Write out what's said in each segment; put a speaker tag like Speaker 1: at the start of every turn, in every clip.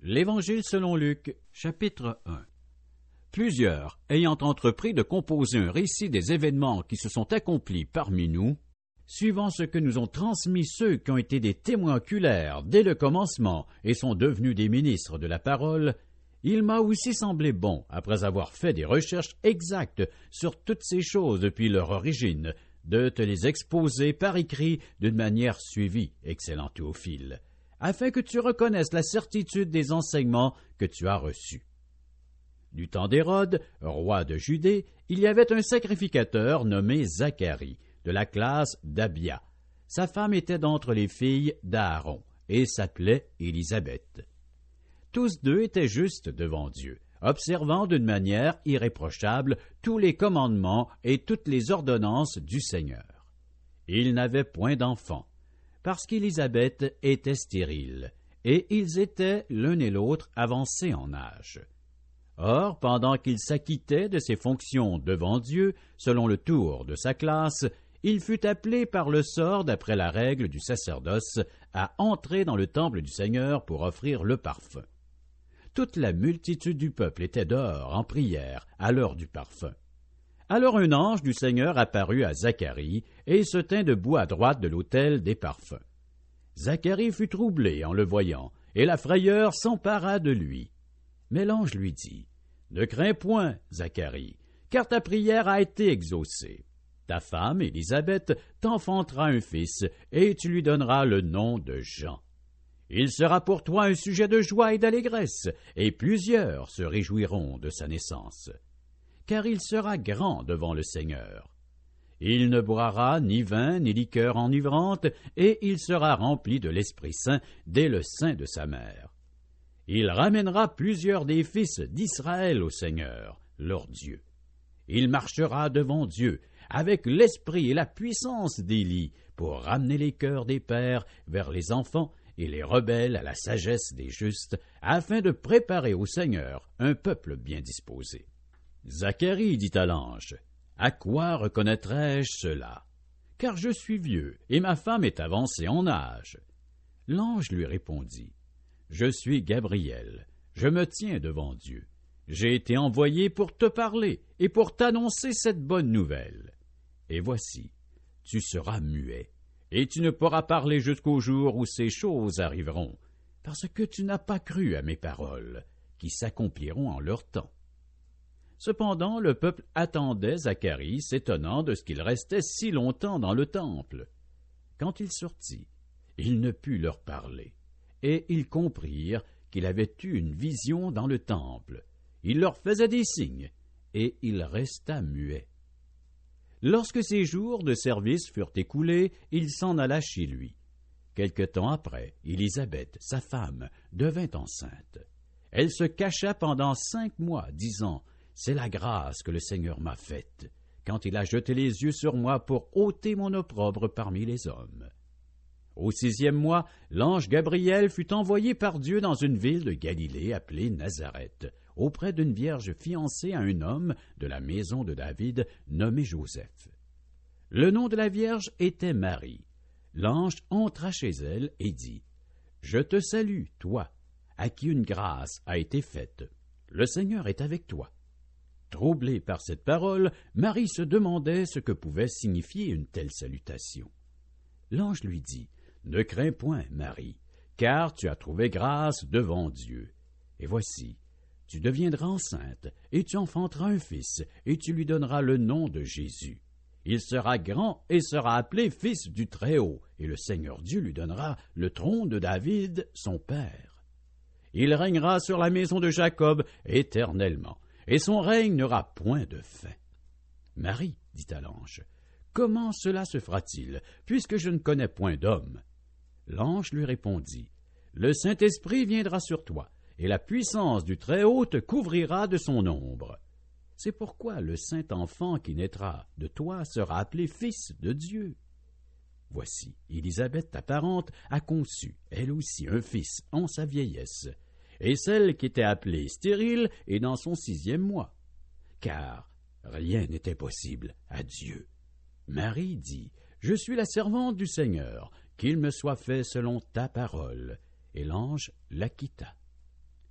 Speaker 1: L'Évangile selon Luc, chapitre 1. Plusieurs, ayant entrepris de composer un récit des événements qui se sont accomplis parmi nous, suivant ce que nous ont transmis ceux qui ont été des témoins oculaires dès le commencement et sont devenus des ministres de la parole, il m'a aussi semblé bon, après avoir fait des recherches exactes sur toutes ces choses depuis leur origine, de te les exposer par écrit d'une manière suivie, excellent Théophile, afin que tu reconnaisses la certitude des enseignements que tu as reçus. Du temps d'Hérode, roi de Judée, il y avait un sacrificateur nommé Zacharie, de la classe d'Abia. Sa femme était d'entre les filles d'Aaron, et s'appelait Élisabeth. Tous deux étaient justes devant Dieu, observant d'une manière irréprochable tous les commandements et toutes les ordonnances du Seigneur. Ils n'avaient point d'enfants, parce qu'Élisabeth était stérile, et ils étaient l'un et l'autre avancés en âge. Or, pendant qu'il s'acquittait de ses fonctions devant Dieu, selon le tour de sa classe, il fut appelé par le sort, d'après la règle du sacerdoce, à entrer dans le temple du Seigneur pour offrir le parfum. Toute la multitude du peuple était dehors, en prière, à l'heure du parfum. Alors un ange du Seigneur apparut à Zacharie, et se tint debout à droite de l'autel des parfums. Zacharie fut troublé en le voyant, et la frayeur s'empara de lui. Mais l'ange lui dit, « Ne crains point, Zacharie, car ta prière a été exaucée. Ta femme, Élisabeth, t'enfantera un fils, et tu lui donneras le nom de Jean. Il sera pour toi un sujet de joie et d'allégresse, et plusieurs se réjouiront de sa naissance. Car il sera grand devant le Seigneur. Il ne boira ni vin ni liqueur enivrante, et il sera rempli de l'Esprit Saint dès le sein de sa mère. Il ramènera plusieurs des fils d'Israël au Seigneur, leur Dieu. Il marchera devant Dieu, avec l'esprit et la puissance d'Élie, pour ramener les cœurs des pères vers les enfants et les rebelles à la sagesse des justes, afin de préparer au Seigneur un peuple bien disposé. » Zacharie dit à l'ange, « À quoi reconnaîtrai-je cela? Car je suis vieux, et ma femme est avancée en âge. » L'ange lui répondit, « Je suis Gabriel, je me tiens devant Dieu. J'ai été envoyé pour te parler et pour t'annoncer cette bonne nouvelle. Et voici, tu seras muet, et tu ne pourras parler jusqu'au jour où ces choses arriveront, parce que tu n'as pas cru à mes paroles, qui s'accompliront en leur temps. » Cependant, le peuple attendait Zacharie, s'étonnant de ce qu'il restait si longtemps dans le temple. Quand il sortit, il ne put leur parler, et ils comprirent qu'il avait eu une vision dans le temple. Il leur faisait des signes, et il resta muet. Lorsque ses jours de service furent écoulés, il s'en alla chez lui. Quelque temps après, Élisabeth, sa femme, devint enceinte. Elle se cacha pendant 5 mois, disant, « C'est la grâce que le Seigneur m'a faite, quand il a jeté les yeux sur moi pour ôter mon opprobre parmi les hommes. » Au 6e mois, l'ange Gabriel fut envoyé par Dieu dans une ville de Galilée appelée Nazareth, auprès d'une vierge fiancée à un homme de la maison de David nommé Joseph. Le nom de la vierge était Marie. L'ange entra chez elle et dit, « Je te salue, toi, à qui une grâce a été faite. Le Seigneur est avec toi. » Troublée par cette parole, Marie se demandait ce que pouvait signifier une telle salutation. L'ange lui dit, « Ne crains point, Marie, car tu as trouvé grâce devant Dieu. Et voici, tu deviendras enceinte, et tu enfanteras un fils, et tu lui donneras le nom de Jésus. Il sera grand et sera appelé Fils du Très-Haut, et le Seigneur Dieu lui donnera le trône de David, son père. Il régnera sur la maison de Jacob éternellement, et son règne n'aura point de fin. » Marie, dit à l'ange, « Comment cela se fera-t-il, puisque je ne connais point d'homme? » L'ange lui répondit, « Le Saint-Esprit viendra sur toi, et la puissance du Très-Haut te couvrira de son ombre. C'est pourquoi le saint enfant qui naîtra de toi sera appelé Fils de Dieu. Voici, Élisabeth, ta parente, a conçu, elle aussi, un fils en sa vieillesse, et celle qui était appelée stérile est dans son 6e mois. Car rien n'était possible à Dieu. Marie dit, « Je suis la servante du Seigneur, qu'il me soit fait selon ta parole. » Et l'ange la quitta.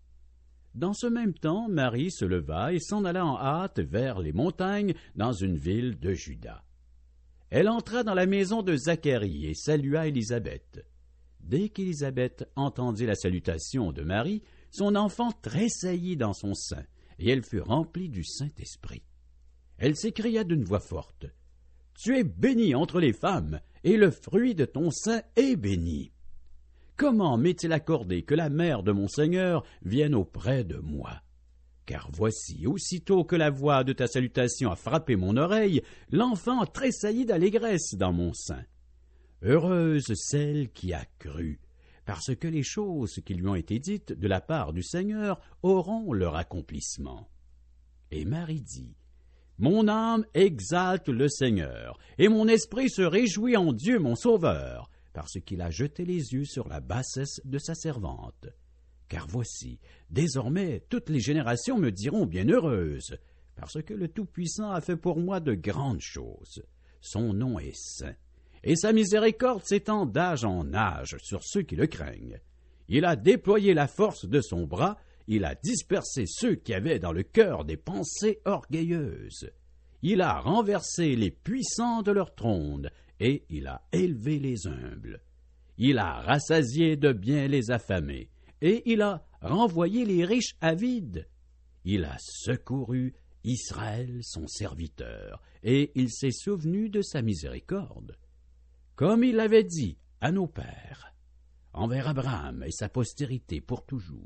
Speaker 1: Dans ce même temps, Marie se leva et s'en alla en hâte vers les montagnes dans une ville de Juda. Elle entra dans la maison de Zacharie et salua Élisabeth. Dès qu'Élisabeth entendit la salutation de Marie, son enfant tressaillit dans son sein, et elle fut remplie du Saint-Esprit. Elle s'écria d'une voix forte, « Tu es bénie entre les femmes, et le fruit de ton sein est béni. Comment m'est-il accordé que la mère de mon Seigneur vienne auprès de moi? Car voici, aussitôt que la voix de ta salutation a frappé mon oreille, l'enfant tressaillit d'allégresse dans mon sein. Heureuse celle qui a cru, parce que les choses qui lui ont été dites de la part du Seigneur auront leur accomplissement. » Et Marie dit, « Mon âme exalte le Seigneur, et mon esprit se réjouit en Dieu mon Sauveur, parce qu'il a jeté les yeux sur la bassesse de sa servante. Car voici, désormais, toutes les générations me diront bienheureuse, parce que le Tout-Puissant a fait pour moi de grandes choses. Son nom est saint, et sa miséricorde s'étend d'âge en âge sur ceux qui le craignent. Il a déployé la force de son bras, il a dispersé ceux qui avaient dans le cœur des pensées orgueilleuses. Il a renversé les puissants de leur trône, et il a élevé les humbles. Il a rassasié de bien les affamés, et il a renvoyé les riches avides. Il a secouru Israël son serviteur, et il s'est souvenu de sa miséricorde, comme il l'avait dit à nos pères, envers Abraham et sa postérité pour toujours. »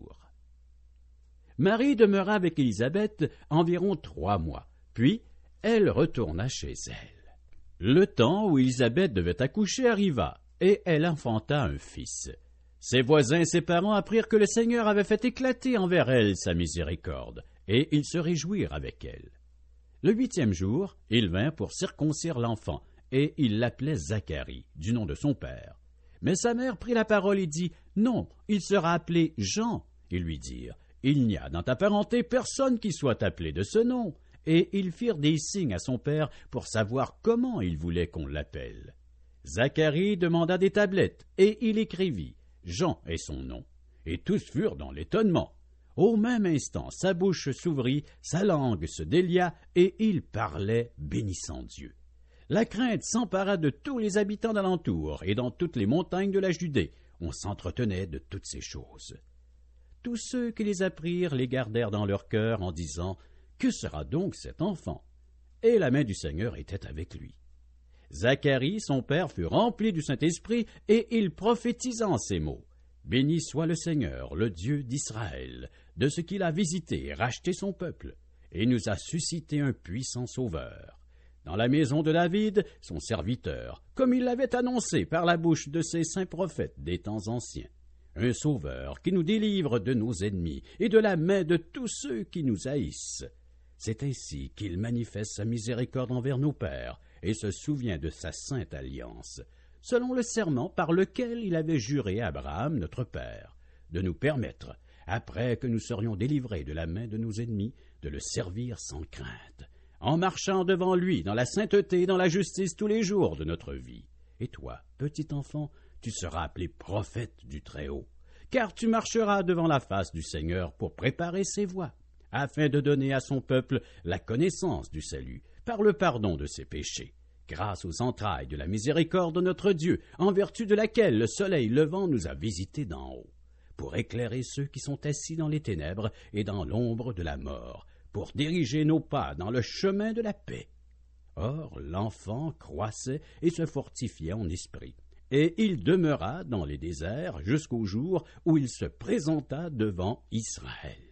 Speaker 1: Marie demeura avec Élisabeth environ 3 mois, puis elle retourna chez elle. Le temps où Élisabeth devait accoucher arriva, et elle enfanta un fils. Ses voisins et ses parents apprirent que le Seigneur avait fait éclater envers elle sa miséricorde, et ils se réjouirent avec elle. Le 8e jour, il vint pour circoncire l'enfant, et il l'appelait Zacharie, du nom de son père. Mais sa mère prit la parole et dit, « Non, il sera appelé Jean. » Ils lui dirent, « Il n'y a dans ta parenté personne qui soit appelé de ce nom. » Et ils firent des signes à son père pour savoir comment il voulait qu'on l'appelle. Zacharie demanda des tablettes, et il écrivit, « Jean est son nom. » Et tous furent dans l'étonnement. Au même instant, sa bouche s'ouvrit, sa langue se délia, et il parlait, bénissant Dieu. La crainte s'empara de tous les habitants d'alentour, et dans toutes les montagnes de la Judée, on s'entretenait de toutes ces choses. Tous ceux qui les apprirent les gardèrent dans leur cœur en disant, « Que sera donc cet enfant? » Et la main du Seigneur était avec lui. Zacharie, son père, fut rempli du Saint-Esprit, et il prophétisa en ces mots. « Béni soit le Seigneur, le Dieu d'Israël, de ce qu'il a visité et racheté son peuple, et nous a suscité un puissant sauveur. Dans la maison de David, son serviteur, comme il l'avait annoncé par la bouche de ses saints prophètes des temps anciens. Un sauveur qui nous délivre de nos ennemis et de la main de tous ceux qui nous haïssent. C'est ainsi qu'il manifeste sa miséricorde envers nos pères et se souvient de sa sainte alliance, selon le serment par lequel il avait juré à Abraham, notre père, de nous permettre, après que nous serions délivrés de la main de nos ennemis, de le servir sans crainte, en marchant devant lui dans la sainteté et dans la justice tous les jours de notre vie. Et toi, petit enfant, tu seras appelé prophète du Très-Haut, car tu marcheras devant la face du Seigneur pour préparer ses voies, afin de donner à son peuple la connaissance du salut, par le pardon de ses péchés, grâce aux entrailles de la miséricorde de notre Dieu, en vertu de laquelle le soleil levant nous a visités d'en haut, pour éclairer ceux qui sont assis dans les ténèbres et dans l'ombre de la mort, pour diriger nos pas dans le chemin de la paix. » Or, l'enfant croissait et se fortifiait en esprit, et il demeura dans les déserts jusqu'au jour où il se présenta devant Israël.